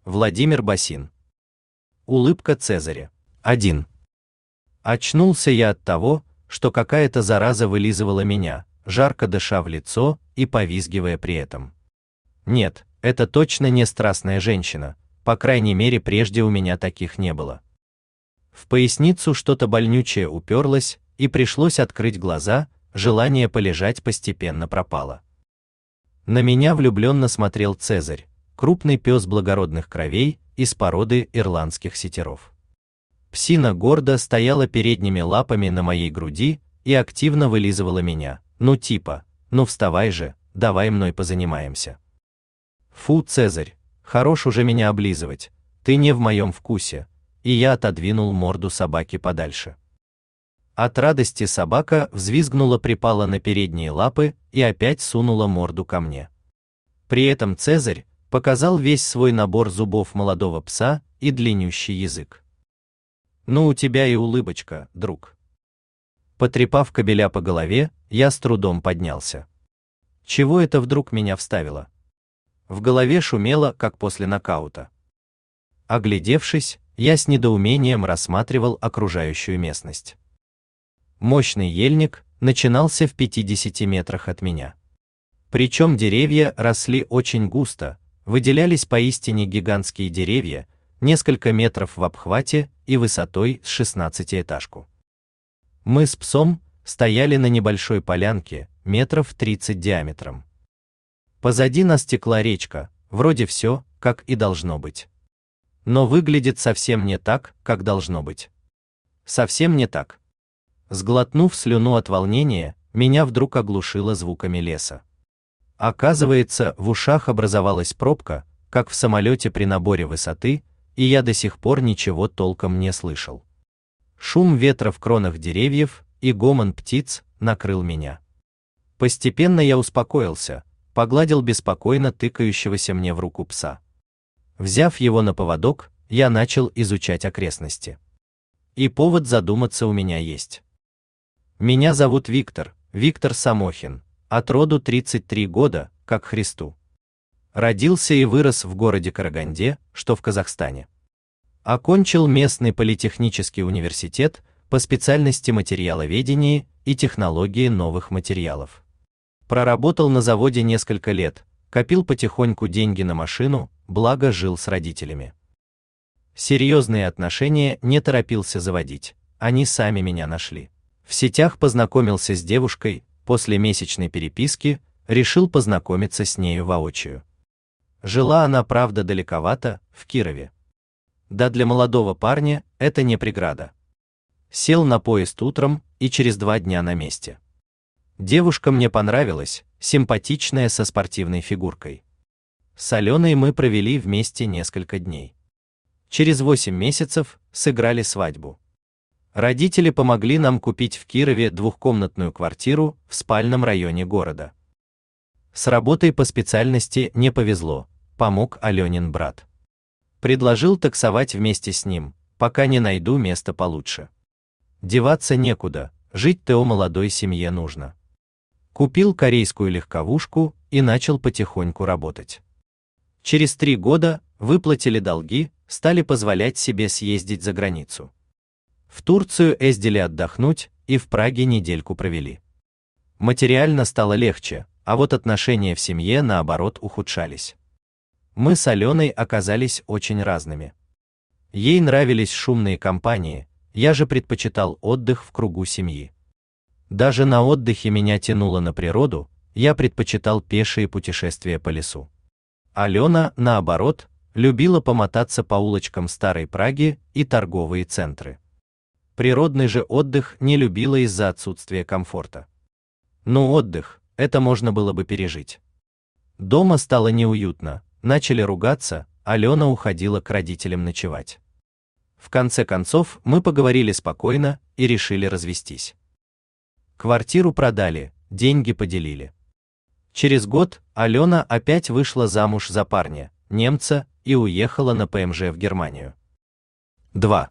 Владимир Басин. Улыбка Цезаря. 1. Очнулся я от того, что какая-то зараза вылизывала меня, жарко дыша в лицо и повизгивая при этом. Нет, это точно не страстная женщина, по крайней мере прежде у меня таких не было. В поясницу что-то больнючее уперлось, и пришлось открыть глаза, желание полежать постепенно пропало. На меня влюбленно смотрел Цезарь, крупный пес благородных кровей из породы ирландских сетеров. Псина гордо стояла передними лапами на моей груди и активно вылизывала меня, ну вставай же, давай мной позанимаемся. Фу, Цезарь, хорош уже меня облизывать, ты не в моем вкусе, и я отодвинул морду собаки подальше. От радости собака взвизгнула, припала на передние лапы и опять сунула морду ко мне. При этом Цезарь показал весь свой набор зубов молодого пса и длиннющий язык. Ну у тебя и улыбочка, друг. Потрепав кобеля по голове, я с трудом поднялся. Чего это вдруг меня вставило? В голове шумело, как после нокаута. Оглядевшись, я с недоумением рассматривал окружающую местность. Мощный ельник начинался в 50 метрах от меня. Причем деревья росли очень густо, выделялись поистине гигантские деревья, несколько метров в обхвате и высотой с 16-этажку. Мы с псом стояли на небольшой полянке, метров 30 диаметром. Позади нас текла речка, вроде все, как и должно быть. Но выглядит совсем не так, как должно быть. Совсем не так. Сглотнув слюну от волнения, меня вдруг оглушило звуками леса. Оказывается, в ушах образовалась пробка, как в самолете при наборе высоты, и я до сих пор ничего толком не слышал. Шум ветра в кронах деревьев и гомон птиц накрыл меня. Постепенно я успокоился, погладил беспокойно тыкающегося мне в руку пса. Взяв его на поводок, я начал изучать окрестности. И повод задуматься у меня есть. Меня зовут Виктор Самохин, от роду 33 года, как Христу. Родился и вырос в городе Караганде, что в Казахстане. Окончил местный политехнический университет по специальности материаловедения и технологии новых материалов. Проработал на заводе несколько лет, копил потихоньку деньги на машину, благо жил с родителями. Серьезные отношения не торопился заводить, они сами меня нашли. В сетях познакомился с девушкой, после месячной переписки решил познакомиться с нею воочию. Жила она, правда, далековато, в Кирове. Да для молодого парня это не преграда. Сел на поезд утром и через 2 дня на месте. Девушка мне понравилась, симпатичная, со спортивной фигуркой. С Аленой мы провели вместе несколько дней. Через 8 месяцев сыграли свадьбу. Родители помогли нам купить в Кирове 2-комнатную квартиру в спальном районе города. С работой по специальности не повезло, помог Аленин брат. Предложил таксовать вместе с ним, пока не найду место получше. Деваться некуда, жить-то молодой семье нужно. Купил корейскую легковушку и начал потихоньку работать. Через 3 года выплатили долги, стали позволять себе съездить за границу. В Турцию ездили отдохнуть и в Праге недельку провели. Материально стало легче, а вот отношения в семье наоборот ухудшались. Мы с Аленой оказались очень разными. Ей нравились шумные компании, я же предпочитал отдых в кругу семьи. Даже на отдыхе меня тянуло на природу, я предпочитал пешие путешествия по лесу. Алена, наоборот, любила помотаться по улочкам старой Праги и торговые центры. Природный же отдых не любила из-за отсутствия комфорта. Но отдых, это можно было бы пережить. Дома стало неуютно, начали ругаться, Алена уходила к родителям ночевать. В конце концов мы поговорили спокойно и решили развестись. Квартиру продали, деньги поделили. Через год Алена опять вышла замуж за парня, немца, и уехала на ПМЖ в Германию. 2.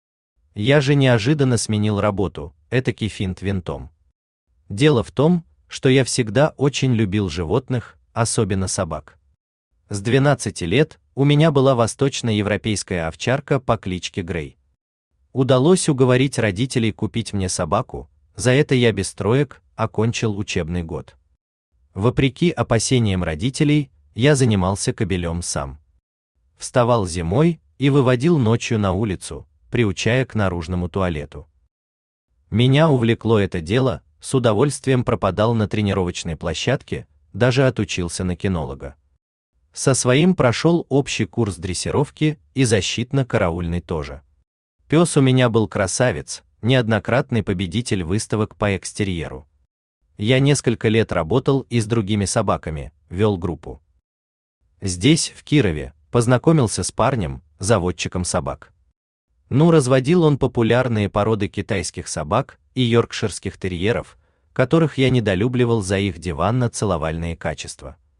Я же неожиданно сменил работу, этакий финт винтом. Дело в том, что я всегда очень любил животных, особенно собак. С 12 лет У меня была восточноевропейская овчарка по кличке Грей. Удалось уговорить родителей купить мне собаку, за это я без троек окончил учебный год. Вопреки опасениям родителей, я занимался кобелем сам. Вставал зимой и выводил ночью на улицу, приучая к наружному туалету. Меня увлекло это дело, с удовольствием пропадал на тренировочной площадке, даже отучился на кинолога. Со своим прошел общий курс дрессировки и защитно-караульный тоже. Пес у меня был красавец, неоднократный победитель выставок по экстерьеру. Я несколько лет работал и с другими собаками, вел группу. Здесь, в Кирове, познакомился с парнем, заводчиком собак. Разводил он популярные породы китайских собак и йоркширских терьеров, которых я недолюбливал за их диванно-целовальные качества.